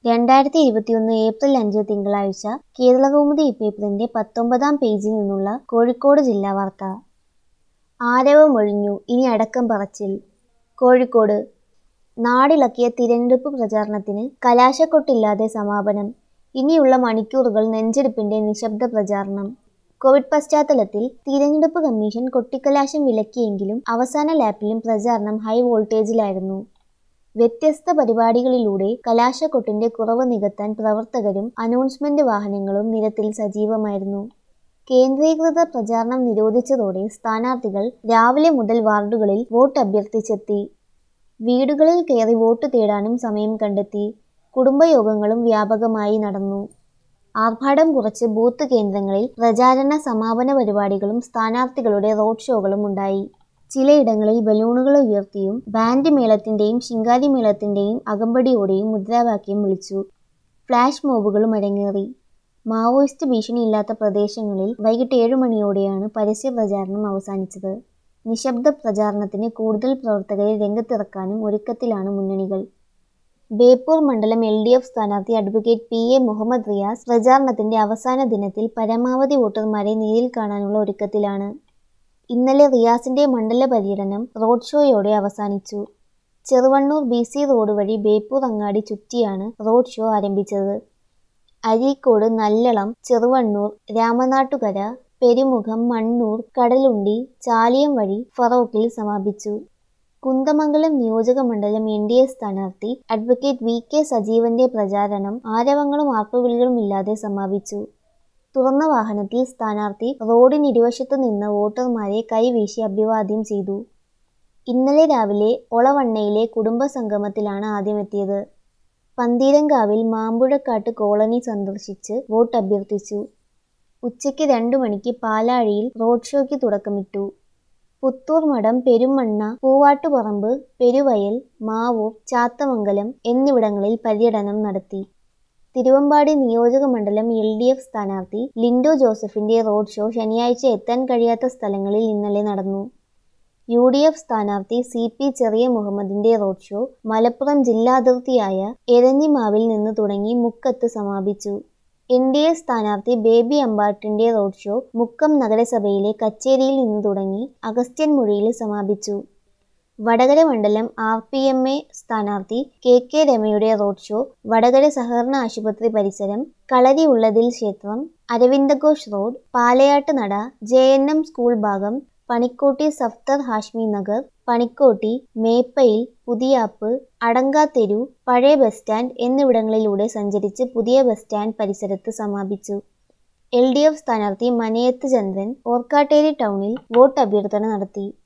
2021 April 5 തിങ്കളാഴ്ച കേരളകൗമുദി പേപ്പറിന്റെ 19-ാം പേജിൽ നിന്നുള്ള കോഴിക്കോട് ജില്ലാ വാർത്ത. ആരവമൊഴിഞ്ഞു, ഇനി അടക്കം പറച്ചിൽ. കോഴിക്കോട് നാടിളക്കിയ തിരഞ്ഞെടുപ്പ് പ്രചാരണത്തിന് കലാശക്കൊട്ടില്ലാതെ സമാപനം. ഇനിയുള്ള മണിക്കൂറുകൾ നെഞ്ചെടുപ്പിന്റെ നിശബ്ദ പ്രചാരണം. കോവിഡ് പശ്ചാത്തലത്തിൽ തിരഞ്ഞെടുപ്പ് കമ്മീഷൻ കൊട്ടിക്കലാശം വിലക്കിയെങ്കിലും അവസാന ലാപ്പിലും പ്രചാരണം ഹൈ വോൾട്ടേജിലായിരുന്നു. വ്യത്യസ്ത പരിപാടികളിലൂടെ കലാശക്കൊട്ടിന്റെ കുറവ് നികത്താൻ പ്രവർത്തകരും അനൗൺസ്മെന്റ് വാഹനങ്ങളും നിരത്തിൽ സജീവമായിരുന്നു. കേന്ദ്രീകൃത പ്രചാരണം നിരോധിച്ചതോടെ സ്ഥാനാർത്ഥികൾ രാവിലെ മുതൽ വാർഡുകളിൽ വോട്ട് അഭ്യർത്ഥിച്ചെത്തി. വീടുകളിൽ കയറി വോട്ട് തേടാനും സമയം കണ്ടെത്തി. കുടുംബയോഗങ്ങളും വ്യാപകമായി നടന്നു. ആർഭാടം കുറച്ച് ബൂത്ത് കേന്ദ്രങ്ങളിൽ പ്രചാരണ സമാപന പരിപാടികളും സ്ഥാനാർത്ഥികളുടെ റോഡ് ഷോകളും ഉണ്ടായി. ചിലയിടങ്ങളിൽ ബലൂണുകൾ ഉയർത്തിയും ബാൻഡ് മേളത്തിന്റെയും ശിങ്കാരി മേളത്തിന്റെയും അകമ്പടിയോടെയും മുദ്രാവാക്യം വിളിച്ചു. ഫ്ലാഷ് മോബുകളും അരങ്ങേറി. മാവോയിസ്റ്റ് ഭീഷണിയില്ലാത്ത പ്രദേശങ്ങളിൽ വൈകിട്ട് 7 മണിയോടെയാണ് പരസ്യ പ്രചാരണം അവസാനിച്ചത്. നിശബ്ദ പ്രചാരണത്തിന് കൂടുതൽ പ്രവർത്തകരെ രംഗത്തിറക്കാനും ഒരുക്കത്തിലാണ് മുന്നണികൾ. ബേപ്പൂർ മണ്ഡലം LDF സ്ഥാനാർത്ഥി അഡ്വക്കേറ്റ് PA മുഹമ്മദ് റിയാസ് പ്രചാരണത്തിന്റെ അവസാന ദിനത്തിൽ പരമാവധി വോട്ടർമാരെ നേരിൽ കാണാനുള്ള ഒരുക്കത്തിലാണ്. ഇന്നലെ റിയാസിന്റെ മണ്ഡല പര്യടനം റോഡ് ഷോയോടെ അവസാനിച്ചു. ചെറുവണ്ണൂർ BC റോഡ് വഴി ബേപ്പൂർ അങ്ങാടി ചുറ്റിയാണ് റോഡ് ഷോ ആരംഭിച്ചത്. അരീക്കോട്, നല്ലളം, ചെറുവണ്ണൂർ, രാമനാട്ടുകര, പെരുമുഖം, മണ്ണൂർ, കടലുണ്ടി, ചാലിയം വഴി ഫറോക്കിൽ സമാപിച്ചു. കുന്ദമംഗലം നിയോജക മണ്ഡലം NDA സ്ഥാനാർത്ഥി അഡ്വക്കേറ്റ് VK സജീവന്റെ പ്രചാരണം ആരവങ്ങളും ആർപ്പുവിളികളും ഇല്ലാതെ സമാപിച്ചു. തുറന്ന വാഹനത്തിൽ സ്ഥാനാർത്ഥി റോഡിനിരുവശത്തു നിന്ന് വോട്ടർമാരെ കൈവീശി അഭിവാദ്യം ചെയ്തു. ഇന്നലെ രാവിലെ ഒളവണ്ണയിലെ കുടുംബസംഗമത്തിലാണ് ആദ്യമെത്തിയത്. പന്തീരങ്കാവിൽ മാമ്പുഴക്കാട്ട് കോളനി സന്ദർശിച്ച് വോട്ട് അഭ്യർത്ഥിച്ചു. ഉച്ചയ്ക്ക് 2 മണിക്ക് പാലാഴിയിൽ റോഡ് ഷോയ്ക്ക് തുടക്കമിട്ടു. പുത്തൂർ മഠം, പെരുമണ്ണ, പൂവാട്ടുപറമ്പ്, പെരുവയൽ, മാവൂർ, ചാത്തമംഗലം എന്നിവിടങ്ങളിൽ പര്യടനം നടത്തി. തിരുവമ്പാടി നിയോജക മണ്ഡലം LDF സ്ഥാനാർത്ഥി ലിൻഡോ ജോസഫിന്റെ റോഡ് ഷോ ശനിയാഴ്ച എത്താൻ കഴിയാത്ത സ്ഥലങ്ങളിൽ ഇന്നലെ നടന്നു. UDF സ്ഥാനാർത്ഥി CP ചെറിയ മുഹമ്മദിന്റെ റോഡ് ഷോ മലപ്പുറം ജില്ലാതിർത്തിയായ എരഞ്ഞിമാവിൽ നിന്ന് തുടങ്ങി മുക്കത്ത് സമാപിച്ചു. NDA സ്ഥാനാർത്ഥി ബേബി അമ്പാട്ടിന്റെ റോഡ് ഷോ മുക്കം നഗരസഭയിലെ കച്ചേരിയിൽ നിന്ന് തുടങ്ങി അഗസ്ത്യൻമുഴിയിൽ സമാപിച്ചു. വടകര മണ്ഡലം RPMA സ്ഥാനാർത്ഥി KK രമയുടെ റോഡ് ഷോ വടകര സഹകരണ ആശുപത്രി പരിസരം, കളരി ഉള്ളതിൽ ക്ഷേത്രം, അരവിന്ദഘോഷ് റോഡ്, പാലയാട്ട് നട, JNM സ്കൂൾ ഭാഗം, പണിക്കോട്ടി സഫ്തർ ഹാഷ്മി നഗർ, പണിക്കോട്ടി, മേപ്പയിൽ, പുതിയാപ്പ്, അടങ്കാത്തെരു, പഴയ ബസ് സ്റ്റാൻഡ് എന്നിവിടങ്ങളിലൂടെ സഞ്ചരിച്ച് പുതിയ ബസ് സ്റ്റാൻഡ് പരിസരത്ത് സമാപിച്ചു. LDF സ്ഥാനാർത്ഥി മനയത്ത് ചന്ദ്രൻ ഓർക്കാട്ടേരി ടൗണിൽ വോട്ട് അഭ്യർത്ഥന നടത്തി.